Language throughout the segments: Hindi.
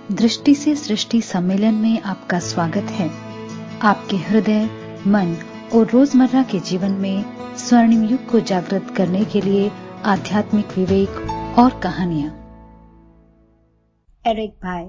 दृष्टि से सृष्टि सम्मेलन में आपका स्वागत है। आपके हृदय, मन और रोजमर्रा के जीवन में स्वर्णिम युग को जागृत करने के लिए आध्यात्मिक विवेक और कहानियां। एरिक भाई,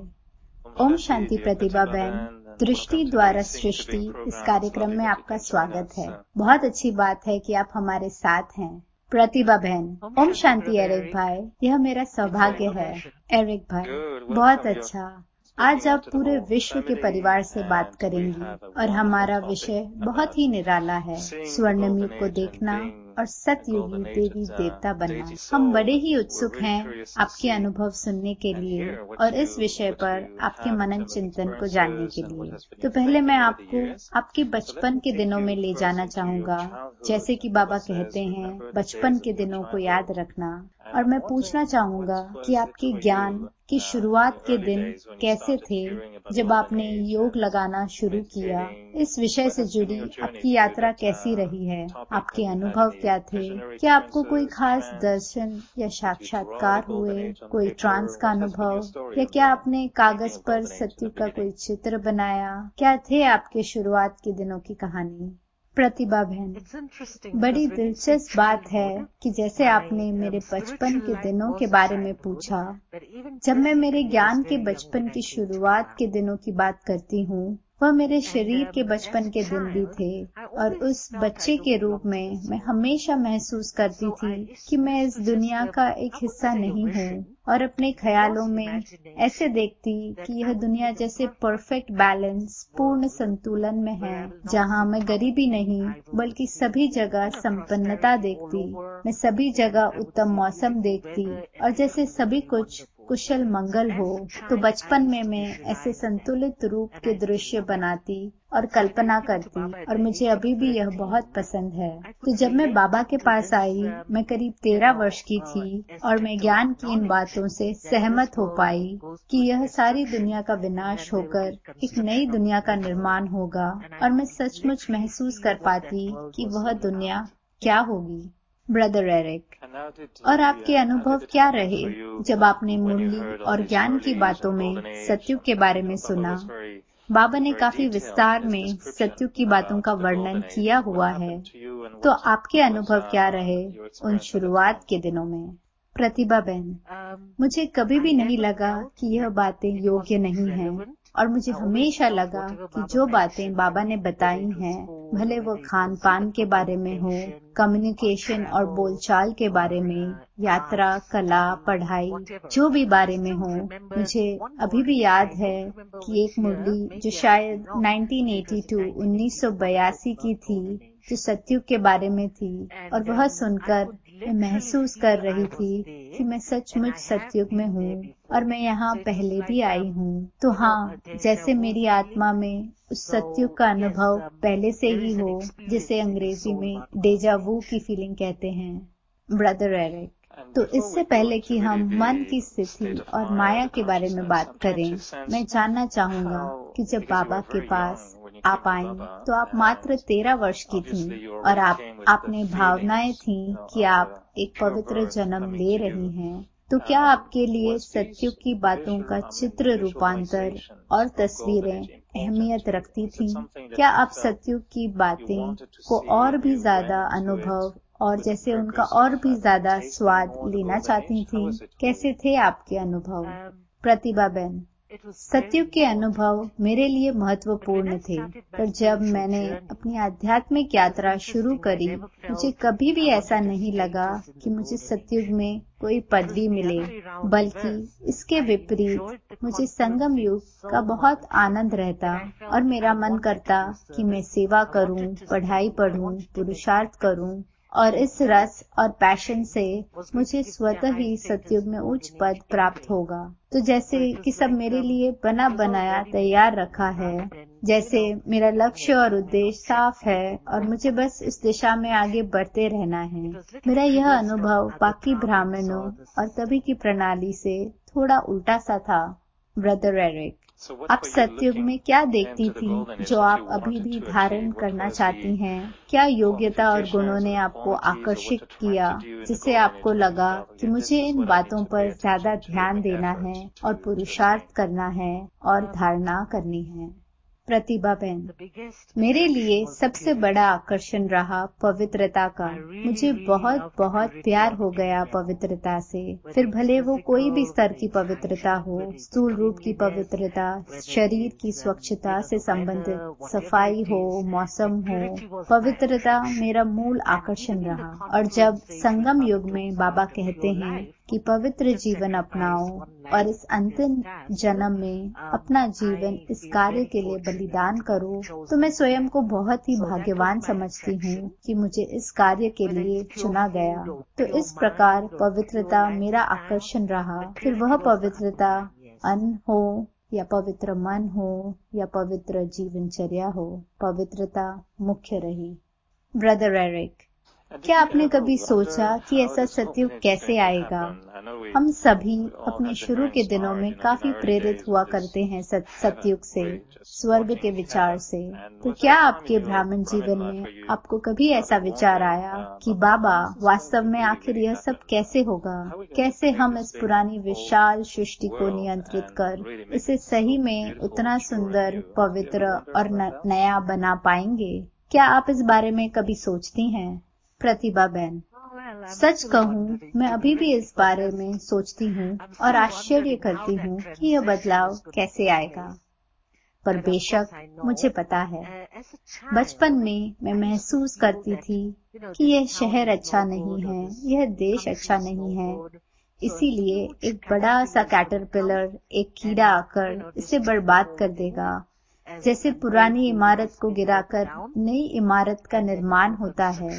ओम शांति प्रतिभा बहन, दृष्टि द्वारा सृष्टि इस कार्यक्रम में आपका स्वागत है। बहुत अच्छी बात है कि आप हमारे साथ हैं। प्रतिभा बहन, ओम शांति एरिक भाई, यह मेरा सौभाग्य है। एरिक भाई, बहुत अच्छा। आज आप पूरे विश्व के परिवार से बात करेंगी और हमारा विषय बहुत ही निराला है, स्वर्णिम युग को देखना और सतयुगी देवी देवता बनना। हम बड़े ही उत्सुक हैं आपके अनुभव सुनने के लिए और इस विषय पर आपके मनन चिंतन को जानने के लिए। तो पहले मैं आपको आपके बचपन के दिनों में ले जाना चाहूंगा। जैसे कि बाबा कहते हैं, बचपन के दिनों को याद रखना। और मैं पूछना चाहूंगा कि आपके ज्ञान की शुरुआत के दिन कैसे थे जब आपने योग लगाना शुरू किया। इस विषय से जुड़ी आपकी यात्रा कैसी रही है, आपके अनुभव क्या थे? क्या आपको कोई खास दर्शन या साक्षात्कार हुए, कोई ट्रांस का अनुभव, या क्या आपने कागज पर सत्युग का कोई चित्र बनाया? क्या थे आपके शुरुआत के दिनों की कहानी? प्रतिभा बहन, बड़ी दिलचस्प बात है कि जैसे आपने मेरे बचपन के दिनों के बारे में पूछा। जब मैं मेरे ज्ञान के बचपन की शुरुआत के दिनों की बात करती हूँ, वह मेरे शरीर के बचपन के दिन भी थे और उस बच्चे के रूप में मैं हमेशा महसूस करती थी कि मैं इस दुनिया का एक हिस्सा नहीं हूँ और अपने ख्यालों में ऐसे देखती कि यह दुनिया जैसे परफेक्ट बैलेंस, पूर्ण संतुलन में है, जहाँ मैं गरीबी नहीं बल्कि सभी जगह संपन्नता देखती, मैं सभी जगह उत्तम मौसम देखती और जैसे सभी कुछ कुशल मंगल हो। तो बचपन में मैं ऐसे संतुलित रूप के दृश्य बनाती और कल्पना करती और मुझे अभी भी यह बहुत पसंद है। तो जब मैं बाबा के पास आई, मैं करीब 13 वर्ष की थी और मैं ज्ञान की इन बातों से सहमत हो पाई कि यह सारी दुनिया का विनाश होकर एक नई दुनिया का निर्माण होगा और मैं सचमुच महसूस कर पाती कि वह दुनिया क्या होगी। ब्रदर एरिक, और आपके अनुभव क्या रहे जब आपने मुरली और ज्ञान की बातों में सत्युग के बारे में सुना? बाबा ने काफी विस्तार में सत्युग की बातों का वर्णन किया हुआ है, तो आपके अनुभव क्या रहे उन शुरुआत के दिनों में? प्रतिभा बहन, मुझे कभी भी नहीं लगा कि यह बातें योग्य नहीं हैं और मुझे हमेशा लगा कि जो बातें बाबा ने बताई हैं, भले वो खान पान के बारे में हो, कम्युनिकेशन और बोलचाल के बारे में, यात्रा, कला, पढ़ाई, जो भी बारे में हो, मुझे अभी भी याद है कि एक मुरली जो शायद 1982 की थी, जो सत्युग के बारे में थी, और वह सुनकर मैं महसूस कर रही थी कि मैं सचमुच सत्युग में हूँ और मैं यहाँ पहले भी आई हूँ। तो हाँ, जैसे मेरी आत्मा में उस सत्युग का अनुभव पहले से ही हो, जिसे अंग्रेजी में डेजा वू की फीलिंग कहते हैं। ब्रदर एरिक, तो इससे पहले कि हम मन की स्थिति और माया के बारे में बात करें, मैं जानना चाहूंगा कि जब बाबा के पास आप आईं तो आप मात्र 13 वर्ष की थीं और आपने भावनाएं थीं कि आप एक पवित्र जन्म ले रही हैं। तो क्या आपके लिए सत्युग की बातों का चित्र रूपांतर और तस्वीरें अहमियत रखती थीं? क्या आप सत्युग की बातें को और भी ज्यादा अनुभव और जैसे उनका और भी ज्यादा स्वाद लेना चाहती थीं? कैसे थे आपके अनुभव? प्रतिभा बहन, सत्युग के अनुभव मेरे लिए महत्वपूर्ण थे, पर जब मैंने अपनी आध्यात्मिक यात्रा शुरू करी, मुझे कभी भी ऐसा नहीं लगा कि मुझे सत्युग में कोई पदवी मिले, बल्कि इसके विपरीत मुझे संगम युग का बहुत आनंद रहता और मेरा मन करता कि मैं सेवा करूं, पढ़ाई पढ़ूं, पुरुषार्थ करूं और इस रस और पैशन से मुझे स्वतः ही सत्युग में उच्च पद प्राप्त होगा। तो जैसे कि सब मेरे लिए बना बनाया तैयार रखा है, जैसे मेरा लक्ष्य और उद्देश्य साफ है और मुझे बस इस दिशा में आगे बढ़ते रहना है। मेरा यह अनुभव बाकी ब्राह्मणों और तभी की प्रणाली से थोड़ा उल्टा सा था। ब्रदर एरिक, आप सतयुग में क्या देखती थी जो आप अभी भी धारण करना चाहती हैं? क्या योग्यता और गुणों ने आपको आकर्षित किया जिससे आपको लगा कि मुझे इन बातों पर ज्यादा ध्यान देना है और पुरुषार्थ करना है और धारणा करनी है? प्रतिभा बहन, मेरे लिए सबसे बड़ा आकर्षण रहा पवित्रता का। मुझे बहुत बहुत प्यार हो गया पवित्रता से, फिर भले वो कोई भी स्तर की पवित्रता हो, स्थूल रूप की पवित्रता, शरीर की स्वच्छता से संबंधित सफाई हो, मौसम हो, पवित्रता मेरा मूल आकर्षण रहा। और जब संगम युग में बाबा कहते हैं कि पवित्र जीवन अपनाओ और इस अंतिम जन्म में अपना जीवन इस कार्य के लिए बलिदान करो, तो मैं स्वयं को बहुत ही भाग्यवान समझती हूँ कि मुझे इस कार्य के लिए चुना गया। तो इस प्रकार पवित्रता मेरा आकर्षण रहा। फिर वह पवित्रता अन्न हो या पवित्र मन हो या पवित्र जीवनचर्या हो, पवित्रता मुख्य रही। ब्रदर एरिक, क्या आपने कभी सोचा कि ऐसा सतयुग कैसे आएगा? हम सभी अपने शुरू के दिनों में काफी प्रेरित हुआ करते हैं सतयुग से, स्वर्ग के विचार से। तो क्या आपके ब्राह्मण जीवन में आपको कभी ऐसा विचार आया कि बाबा, वास्तव में आखिर यह सब कैसे होगा? कैसे हम इस पुरानी विशाल सृष्टि को नियंत्रित कर इसे सही में उतना सुंदर, पवित्र और नया बना पाएंगे? क्या आप इस बारे में कभी सोचती हैं? प्रतिभा बहन, सच कहूँ मैं अभी भी इस बारे में सोचती हूँ और आश्चर्य करती हूँ कि यह बदलाव कैसे आएगा। पर बेशक मुझे पता है, बचपन में मैं महसूस करती थी कि यह शहर अच्छा नहीं है, यह देश अच्छा नहीं है, इसीलिए एक बड़ा सा कैटरपिलर, एक कीड़ा आकर इसे बर्बाद कर देगा। जैसे पुरानी इमारत को गिराकर नई इमारत का निर्माण होता है,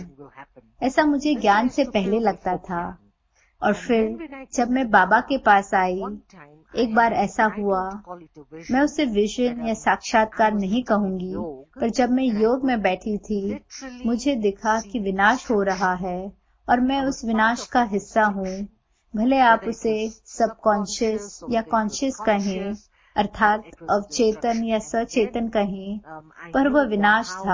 ऐसा मुझे ज्ञान से पहले लगता था। और फिर जब मैं बाबा के पास आई, एक बार ऐसा हुआ, मैं उसे विजन या साक्षात्कार नहीं कहूंगी, पर जब मैं योग में बैठी थी, मुझे दिखा कि विनाश हो रहा है और मैं उस विनाश का हिस्सा हूँ। भले आप उसे सबकॉन्शियस या कॉन्शियस कहें, अर्थात अवचेतन या सचेतन कहें, पर वह विनाश था।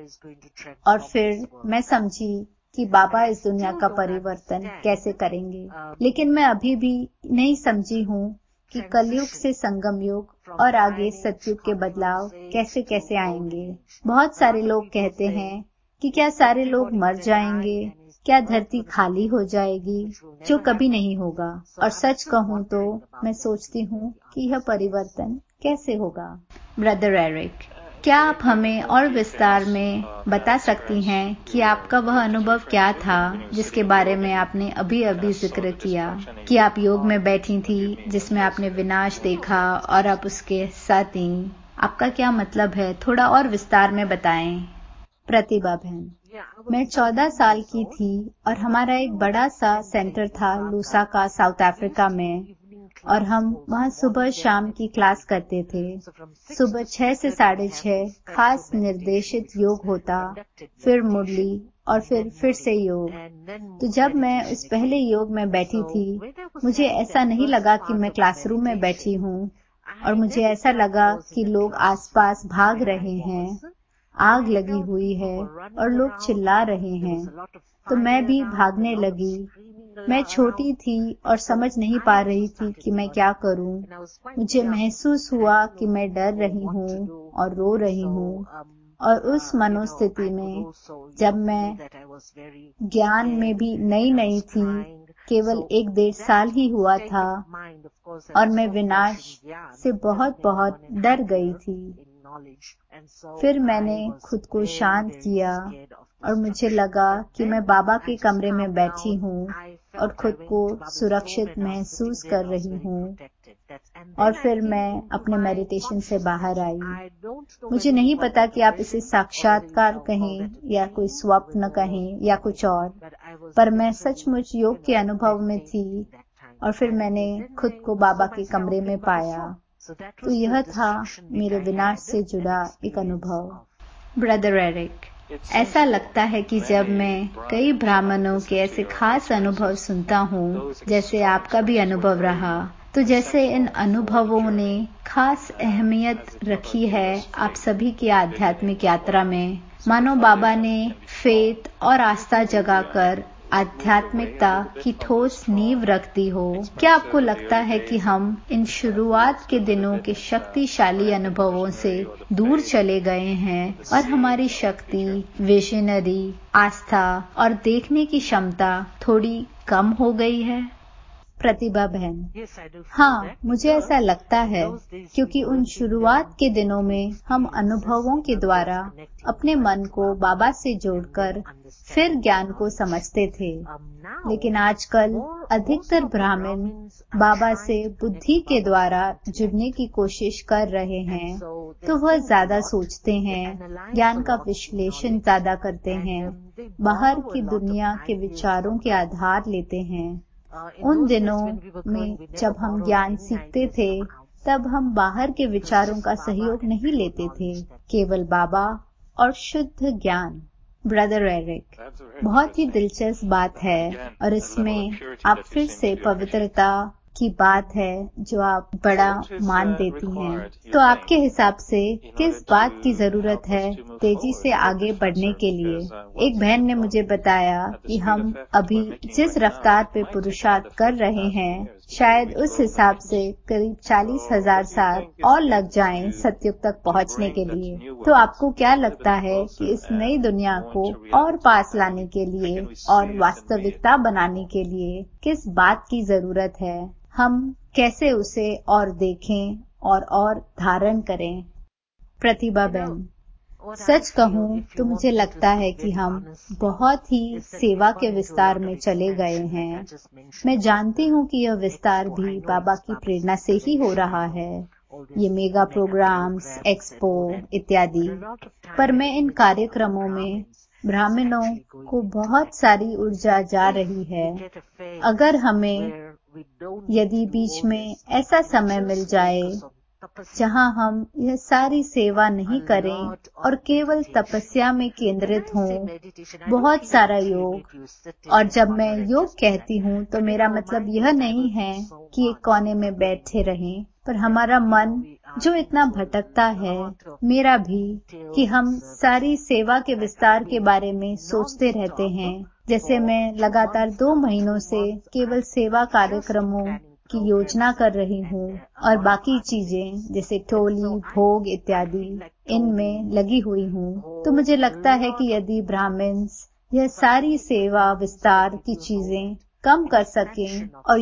और फिर मैं समझी कि बाबा इस दुनिया का परिवर्तन कैसे करेंगे। लेकिन मैं अभी भी नहीं समझी हूँ कि कलयुग से संगम युग और आगे सतयुग के बदलाव कैसे कैसे आएंगे। बहुत सारे लोग कहते हैं कि क्या सारे लोग मर जाएंगे, क्या धरती खाली हो जाएगी, जो कभी नहीं होगा। और सच कहूँ तो मैं सोचती हूँ कि यह परिवर्तन कैसे होगा। ब्रदर एरिक, क्या आप हमें और विस्तार में बता सकती हैं कि आपका वह अनुभव क्या था जिसके बारे में आपने अभी अभी जिक्र किया कि आप योग में बैठी थी जिसमें आपने विनाश देखा और आप उसके हिस्सा थी? आपका क्या मतलब है, थोड़ा और विस्तार में बताएं। प्रतिभा बहन, मैं 14 साल की थी और हमारा एक बड़ा सा सेंटर था लूसाका, साउथ अफ्रीका में, और हम वहाँ सुबह शाम की क्लास करते थे। सुबह 6 से 6:30 खास निर्देशित योग होता, फिर मुरली और फिर से योग। तो जब मैं उस पहले योग में बैठी थी, मुझे ऐसा नहीं लगा कि मैं क्लासरूम में बैठी हूँ, और मुझे ऐसा लगा कि लोग आसपास भाग रहे हैं, आग लगी हुई है और लोग चिल्ला रहे हैं, तो मैं भी भागने लगी। मैं छोटी थी और समझ नहीं पा रही थी कि मैं क्या करूं। मुझे महसूस हुआ कि मैं डर रही हूँ और रो रही हूँ, और उस मनोस्थिति में जब मैं ज्ञान में भी नई थी, केवल 1-1.5 साल ही हुआ था, और मैं विनाश से बहुत डर गई थी। फिर मैंने खुद को शांत किया और मुझे लगा कि मैं बाबा के कमरे में बैठी हूँ और खुद को सुरक्षित महसूस कर रही हूँ। और फिर मैं अपने मेडिटेशन से बाहर आई। मुझे नहीं पता कि आप इसे साक्षात्कार कहें या कोई स्वप्न कहें या कुछ और, पर मैं सचमुच योग के अनुभव में थी और फिर मैंने खुद को बाबा के कमरे में पाया। तो यह था मेरे विनाश से जुड़ा एक अनुभव। ब्रदर एरिक, ऐसा लगता है कि जब मैं कई ब्राह्मणों के ऐसे खास अनुभव सुनता हूँ, जैसे आपका भी अनुभव रहा, तो जैसे इन अनुभवों ने खास अहमियत रखी है आप सभी की आध्यात्मिक यात्रा में, मानो बाबा ने फेथ और आस्था जगाकर आध्यात्मिकता की ठोस नींव रख दी हो, क्या आपको लगता है कि हम इन शुरुआत के दिनों के शक्तिशाली अनुभवों से दूर चले गए हैं और हमारी शक्ति, विजनरी, आस्था और देखने की क्षमता थोड़ी कम हो गई है? प्रतिभा बहन: हाँ, मुझे ऐसा लगता है, क्योंकि उन शुरुआत के दिनों में हम अनुभवों के द्वारा अपने मन को बाबा से जोड़कर फिर ज्ञान को समझते थे। लेकिन आजकल अधिकतर ब्राह्मण बाबा से बुद्धि के द्वारा जुड़ने की कोशिश कर रहे हैं, तो वह ज्यादा सोचते हैं, ज्ञान का विश्लेषण ज्यादा करते हैं, बाहर की दुनिया के विचारों के आधार लेते हैं। उन दिनों में जब हम ज्ञान सीखते थे, तब हम बाहर के विचारों का सहयोग नहीं लेते थे, केवल बाबा और शुद्ध ज्ञान। ब्रदर एरिक: बहुत ही दिलचस्प बात है, और इसमें आप फिर से पवित्रता की बात है जो आप बड़ा मान देती हैं। तो आपके हिसाब से किस बात की जरूरत है तेजी से आगे बढ़ने के लिए? एक बहन ने मुझे बताया कि हम अभी जिस रफ्तार पे पुरुषार्थ कर रहे हैं, शायद उस हिसाब से करीब 40,000 साल और लग जाएं सतयुग तक पहुंचने के लिए। तो आपको क्या लगता है कि इस नई दुनिया को और पास लाने के लिए और वास्तविकता बनाने के लिए किस बात की जरूरत है? हम कैसे उसे और देखें और धारण करें? प्रतिभा बहन: सच कहूँ तो मुझे लगता है कि हम बहुत ही सेवा के विस्तार में चले गए हैं। मैं जानती हूँ कि यह विस्तार भी बाबा की प्रेरणा से ही हो रहा है, ये मेगा प्रोग्राम्स, एक्सपो इत्यादि। पर मैं इन कार्यक्रमों में ब्राह्मणों को बहुत सारी ऊर्जा जा रही है। अगर हमें यदि बीच में ऐसा समय मिल जाए जहां हम यह सारी सेवा नहीं करें और केवल तपस्या में केंद्रित हों, बहुत सारा योग। और जब मैं योग कहती हूँ तो मेरा मतलब यह नहीं है कि एक कोने में बैठे रहें, पर हमारा मन जो इतना भटकता है, मेरा भी, कि हम सारी सेवा के विस्तार के बारे में सोचते रहते हैं। जैसे मैं लगातार 2 महीनों से केवल सेवा कार्यक्रमों की योजना कर रही हूँ और बाकी चीजें जैसे टोली, भोग इत्यादि इनमें लगी हुई हूँ। तो मुझे लगता है कि यदि ब्राह्मण्स यह सारी सेवा विस्तार की चीजें कम कर सकें और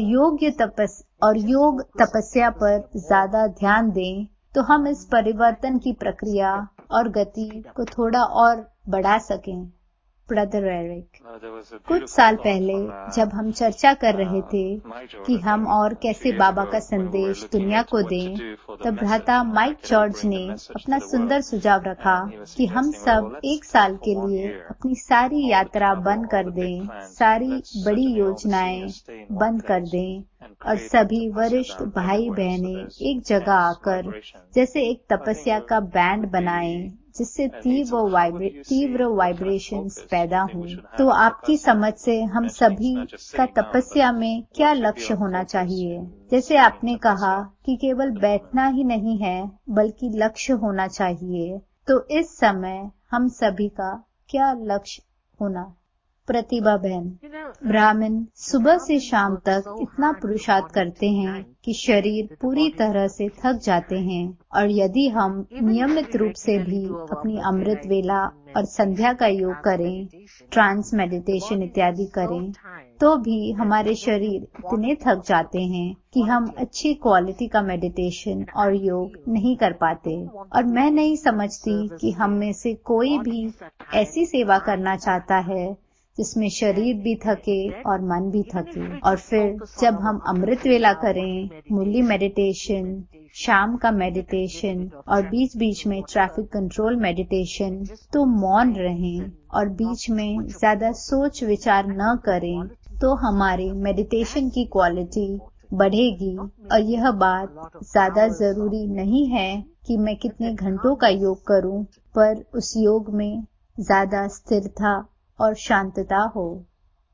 योग तपस्या पर ज्यादा ध्यान दें, तो हम इस परिवर्तन की प्रक्रिया और गति को थोड़ा और बढ़ा सकें। ब्रदर एरिक: कुछ साल पहले जब हम चर्चा कर रहे थे कि हम और कैसे बाबा का संदेश दुनिया को दें, तब भ्राता माइक जॉर्ज ने अपना सुंदर सुझाव रखा कि हम सब 1 साल के लिए अपनी सारी यात्रा बंद कर दें, सारी बड़ी योजनाएं बंद कर दें और सभी वरिष्ठ भाई बहनें एक जगह आकर जैसे एक तपस्या का बैंड बनाएं, जिससे तीव्र वाइब्रेशंस पैदा हों। तो आपकी समझ से हम सभी का तपस्या में क्या लक्ष्य होना चाहिए? जैसे आपने कहा कि केवल बैठना ही नहीं है, बल्कि लक्ष्य होना चाहिए। तो इस समय हम सभी का क्या लक्ष्य होना? प्रतिभा बहन: ब्राह्मण सुबह से शाम तक इतना पुरुषार्थ करते हैं कि शरीर पूरी तरह से थक जाते हैं, और यदि हम नियमित रूप से भी अपनी अमृत वेला और संध्या का योग करें, ट्रांस मेडिटेशन इत्यादि करें, तो भी हमारे शरीर इतने थक जाते हैं कि हम अच्छी क्वालिटी का मेडिटेशन और योग नहीं कर पाते। और मैं नहीं समझती कि हम में से कोई भी ऐसी सेवा करना चाहता है जिसमें शरीर भी थके और मन भी थके। और फिर जब हम अमृत वेला करें, मुरली मेडिटेशन, शाम का मेडिटेशन और बीच बीच में ट्रैफिक कंट्रोल मेडिटेशन, तो मौन रहें और बीच में ज्यादा सोच विचार न करें, तो हमारी मेडिटेशन की क्वालिटी बढ़ेगी। और यह बात ज्यादा जरूरी नहीं है कि मैं कितने घंटों का योग करूं, पर उस योग में ज्यादा स्थिरता और शांतता हो।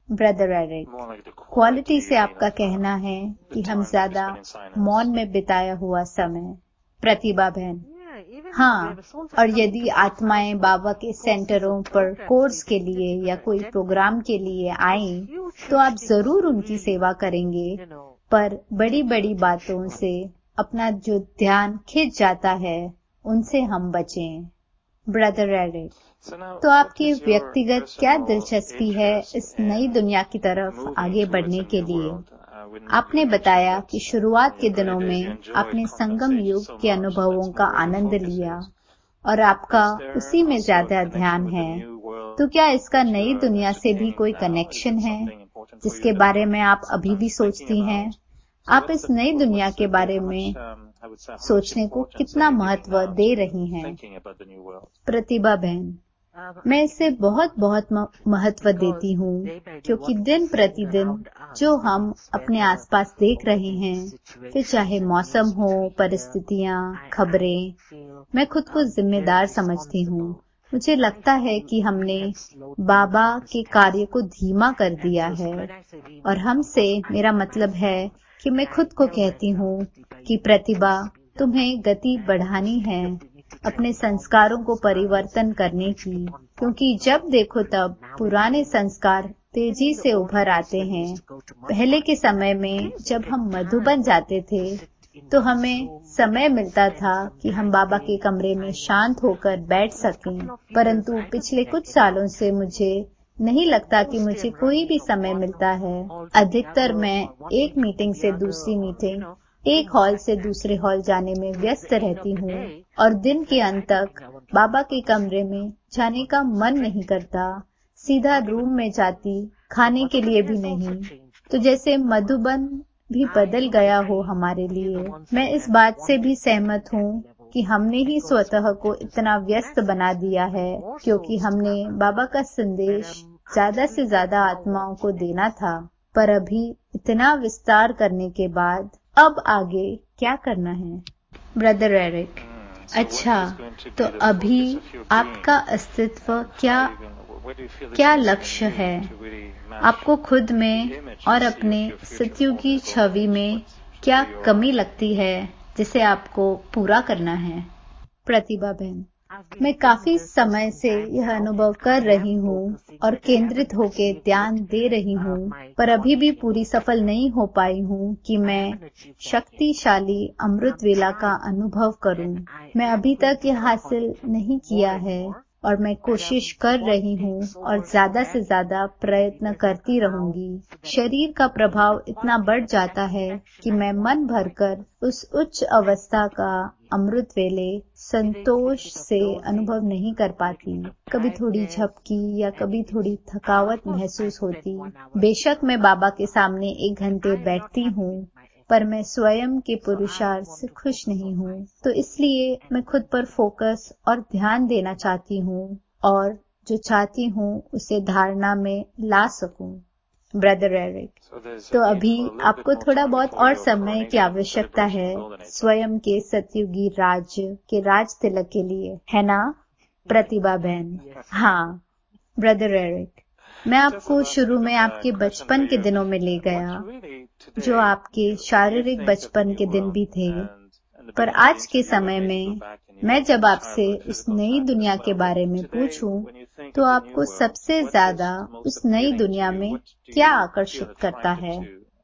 ब्रदर एरिक, क्वालिटी से आपका कहना है कि हम ज्यादा मौन में बिताया हुआ समय। प्रतिभा बहन, हाँ, और यदि आत्माएं बाबा के सेंटरों पर कोर्स के लिए या कोई प्रोग्राम के लिए आएं, तो आप जरूर उनकी सेवा करेंगे, पर बड़ी बड़ी बातों से अपना जो ध्यान खिंच जाता है, उनसे हम बचें। ब्रदर एरिक, तो आपकी व्यक्तिगत क्या दिलचस्पी है इस नई दुनिया की तरफ आगे बढ़ने के लिए? आपने बताया कि शुरुआत के दिनों में आपने संगम युग के अनुभवों का आनंद लिया और आपका उसी में ज्यादा ध्यान है। तो क्या इसका नई दुनिया से भी कोई कनेक्शन है जिसके बारे में आप अभी भी सोचती हैं? आप इस नई दुनिया के बारे में सोचने को कितना महत्व दे रही हैं? प्रतिभा बहन, मैं इसे बहुत बहुत महत्व देती हूँ, क्योंकि दिन प्रतिदिन जो हम अपने आसपास देख रहे हैं, फिर चाहे मौसम हो, परिस्थितियाँ, खबरें, मैं खुद को जिम्मेदार समझती हूँ। मुझे लगता है कि हमने बाबा के कार्य को धीमा कर दिया है, और हमसे मेरा मतलब है कि मैं खुद को कहती हूँ कि प्रतिभा, तुम्हें गति बढ़ानी है अपने संस्कारों को परिवर्तन करने की, क्योंकि जब देखो तब पुराने संस्कार तेजी से उभर आते हैं। पहले के समय में जब हम मधुबन जाते थे, तो हमें समय मिलता था कि हम बाबा के कमरे में शांत होकर बैठ सकें, परंतु पिछले कुछ सालों से मुझे नहीं लगता कि मुझे कोई भी समय मिलता है। अधिकतर मैं एक मीटिंग से दूसरी मीटिंग, एक हॉल से दूसरे हॉल जाने में व्यस्त रहती हूँ, और दिन के अंत तक बाबा के कमरे में जाने का मन नहीं करता। सीधा रूम में जाती, खाने के लिए भी नहीं। तो जैसे मधुबन भी बदल गया हो हमारे लिए। मैं इस बात से भी सहमत हूँ कि हमने ही स्वतः को इतना व्यस्त बना दिया है, क्योंकि हमने बाबा का संदेश ज्यादा से ज्यादा आत्माओं को देना था, पर अभी इतना विस्तार करने के बाद अब आगे क्या करना है? ब्रदर एरिक, अच्छा, तो अभी आपका अस्तित्व क्या लक्ष्य है? आपको खुद में और अपने सतयुगी छवि में क्या कमी लगती है जिसे आपको पूरा करना है? प्रतिभा बहन, मैं काफी समय से यह अनुभव कर रही हूँ और केंद्रित होके ध्यान दे रही हूँ, पर अभी भी पूरी सफल नहीं हो पाई हूँ कि मैं शक्तिशाली अमृत वेला का अनुभव करूँ। मैं अभी तक यह हासिल नहीं किया है, और मैं कोशिश कर रही हूँ और ज्यादा से ज्यादा प्रयत्न करती रहूंगी। शरीर का प्रभाव इतना बढ़ जाता है कि मैं मन भरकर उस उच्च अवस्था का अमृत वेले संतोष से अनुभव नहीं कर पाती। कभी थोड़ी झपकी या कभी थोड़ी थकावट महसूस होती। बेशक मैं बाबा के सामने 1 घंटे बैठती हूँ, पर मैं स्वयं के पुरुषार्थ से खुश नहीं हूँ। तो इसलिए मैं खुद पर फोकस और ध्यान देना चाहती हूँ, और जो चाहती हूँ उसे धारणा में ला सकूं। ब्रदर एरिक, तो अभी आपको थोड़ा बहुत और समय की आवश्यकता है स्वयं के सतयुगी राज्य के राज तिलक के लिए, है ना? प्रतिभा बहन, हाँ। ब्रदर एरिक, मैं आपको शुरू में आपके बचपन के दिनों में ले गया, जो आपके शारीरिक बचपन के दिन भी थे, पर आज के समय में मैं जब आपसे उस नई दुनिया के बारे में पूछूं, तो आपको सबसे ज्यादा उस नई दुनिया में क्या आकर्षित करता है?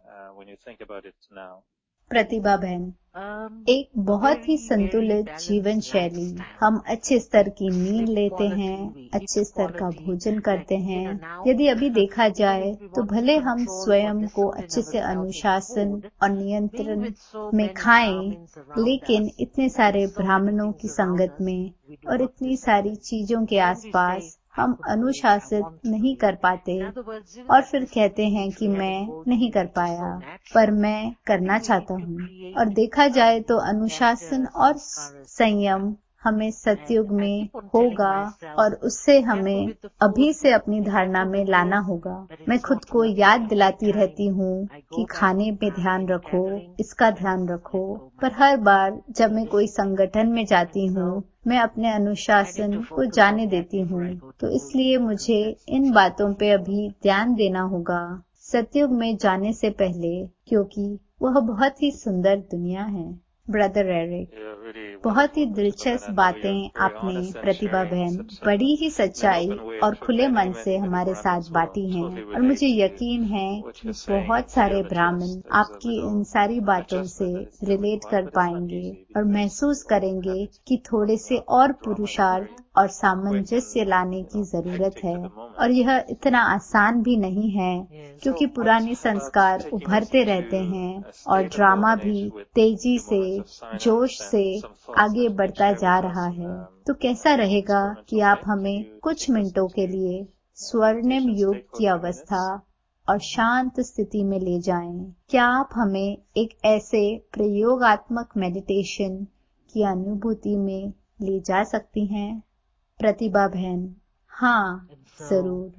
प्रतिभा बहन, एक बहुत ही संतुलित जीवन शैली। हम अच्छे स्तर की नींद लेते हैं, अच्छे स्तर का भोजन करते हैं। यदि अभी देखा जाए तो भले हम स्वयं को अच्छे से अनुशासन और नियंत्रण में खाएं, लेकिन इतने सारे ब्राह्मणों की संगत में और इतनी सारी चीजों के आसपास हम अनुशासित नहीं कर पाते, और फिर कहते हैं कि मैं नहीं कर पाया, पर मैं करना चाहता हूँ। और देखा जाए तो अनुशासन और संयम हमें सतयुग में होगा और उससे हमें अभी से अपनी धारणा में लाना होगा। मैं खुद को याद दिलाती रहती हूँ कि खाने पे ध्यान रखो, इसका ध्यान रखो, पर हर बार जब मैं कोई संगठन में जाती हूँ मैं अपने अनुशासन को जाने देती हूँ। तो इसलिए मुझे इन बातों पे अभी ध्यान देना होगा सतयुग में जाने से पहले, क्योंकि वह बहुत ही सुंदर दुनिया है। ब्रदर एरिक, बहुत ही दिलचस्प बातें आपने प्रतिभा बहन बड़ी ही सच्चाई और खुले मन से हमारे साथ बांटी हैं और मुझे यकीन है कि बहुत सारे ब्राह्मण आपकी इन सारी बातों से रिलेट कर पाएंगे और महसूस करेंगे कि थोड़े से और पुरुषार्थ और सामंजस्य लाने की जरूरत है। और यह इतना आसान भी नहीं है क्योंकि पुराने संस्कार उभरते रहते हैं और ड्रामा भी तेजी से जोश से आगे बढ़ता जा रहा है। तो कैसा रहेगा कि आप हमें कुछ मिनटों के लिए स्वर्णिम युग की अवस्था और शांत स्थिति में ले जाएं? क्या आप हमें एक ऐसे प्रयोगात्मक मेडिटेशन की अनुभूति में ले जा सकती हैं? प्रतिभा बहन, हाँ जरूर।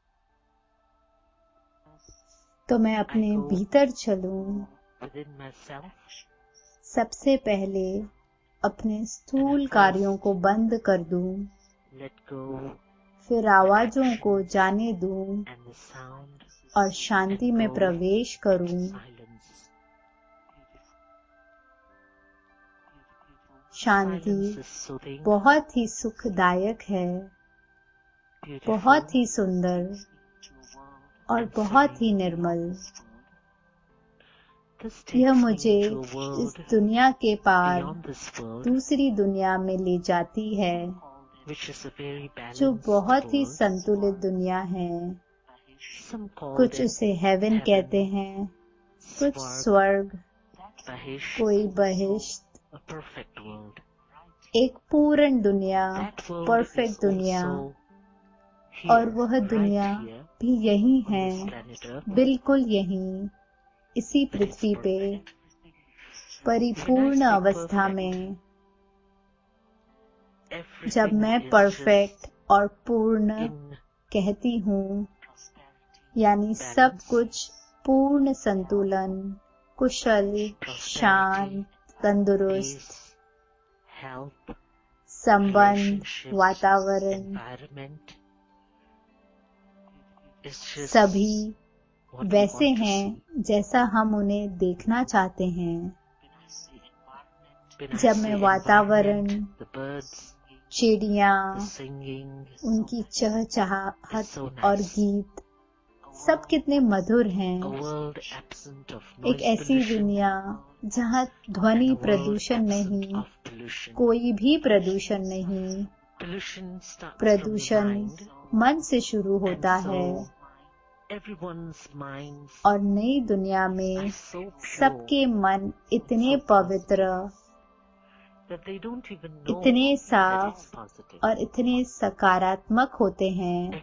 तो मैं अपने भीतर चलूं। सबसे पहले अपने स्थूल कार्यों को बंद कर दूं, फिर आवाजों को जाने दूं और शांति में प्रवेश करूं। शांति बहुत ही सुखदायक है, बहुत ही सुंदर और बहुत ही निर्मल। यह मुझे इस दुनिया के पार दूसरी दुनिया में ले जाती है, जो बहुत ही संतुलित दुनिया है। कुछ उसे हेवन कहते हैं, कुछ स्वर्ग, कोई बहिश्त, एक पूर्ण दुनिया, परफेक्ट दुनिया। और वह दुनिया भी यही है, बिल्कुल यही, इसी पृथ्वी पे परिपूर्ण अवस्था में। जब मैं परफेक्ट और पूर्ण कहती हूँ, यानी सब कुछ पूर्ण संतुलन, कुशल, शांत, तंदुरुस्त, संबंध, वातावरण, सभी वैसे हैं जैसा हम उन्हें देखना चाहते हैं। जब मैं वातावरण, चिड़ियाँ, उनकी चहचहाहट और गीत, सब कितने मधुर हैं। एक ऐसी दुनिया जहाँ ध्वनि प्रदूषण नहीं, कोई भी प्रदूषण नहीं। प्रदूषण मन से शुरू होता है और नई दुनिया में सबके मन इतने पवित्र, इतने साफ और इतने सकारात्मक होते हैं।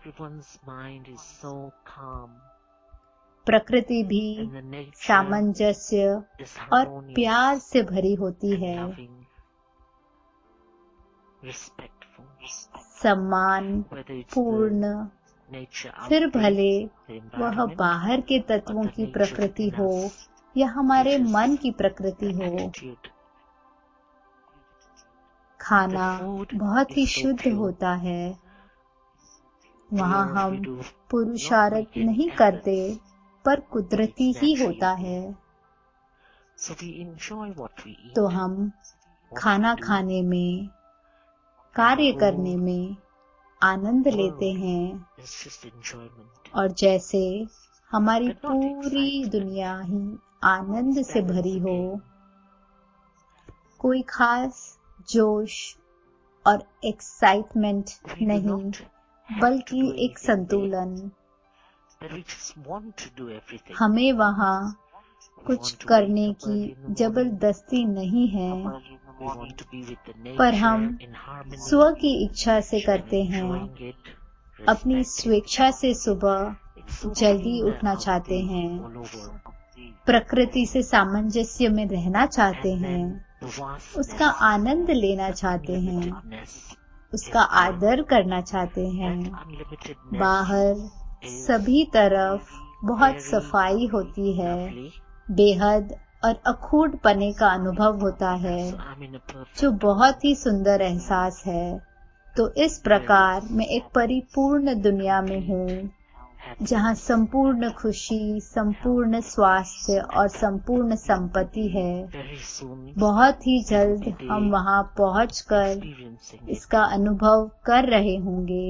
प्रकृति भी सामंजस्य और प्यार से भरी होती है। सम्मान पूर्ण, फिर भले वह बाहर के तत्वों की प्रकृति हो या हमारे मन की प्रकृति हो। खाना बहुत ही शुद्ध होता है। वहाँ हम पुरुषार्थ नहीं करते, पर कुदरती ही होता है। तो हम खाना खाने में, कार्य करने में आनंद लेते हैं और जैसे हमारी पूरी दुनिया ही आनंद से भरी हो। कोई खास जोश और एक्साइटमेंट नहीं, बल्कि एक संतुलन। हमें वहाँ कुछ करने की जबरदस्ती नहीं है, पर हम स्व की इच्छा से करते हैं। अपनी स्वेच्छा से सुबह जल्दी उठना चाहते हैं, प्रकृति से सामंजस्य में रहना चाहते हैं उसका आनंद लेना चाहते हैं, उसका आदर करना चाहते हैं। बाहर सभी तरफ बहुत सफाई होती है, बेहद और अखूट पने का अनुभव होता है, जो बहुत ही सुंदर एहसास है। तो इस प्रकार मैं एक परिपूर्ण दुनिया में हूँ, जहाँ संपूर्ण खुशी, संपूर्ण स्वास्थ्य और संपूर्ण संपत्ति है। बहुत ही जल्द हम वहाँ पहुँचकर इसका अनुभव कर रहे होंगे।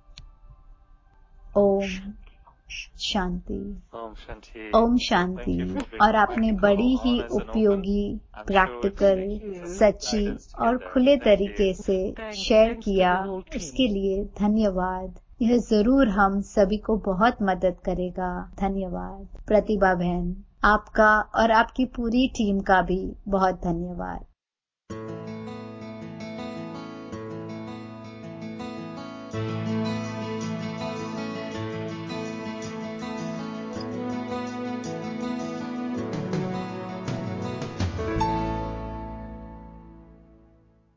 ओम शांति। ओम शांति। और आपने बड़ी ही उपयोगी, प्रैक्टिकल, सच्ची और खुले तरीके से शेयर किया, उसके लिए धन्यवाद। यह जरूर हम सभी को बहुत मदद करेगा। धन्यवाद। प्रतिभा बहन, आपका और आपकी पूरी टीम का भी बहुत धन्यवाद।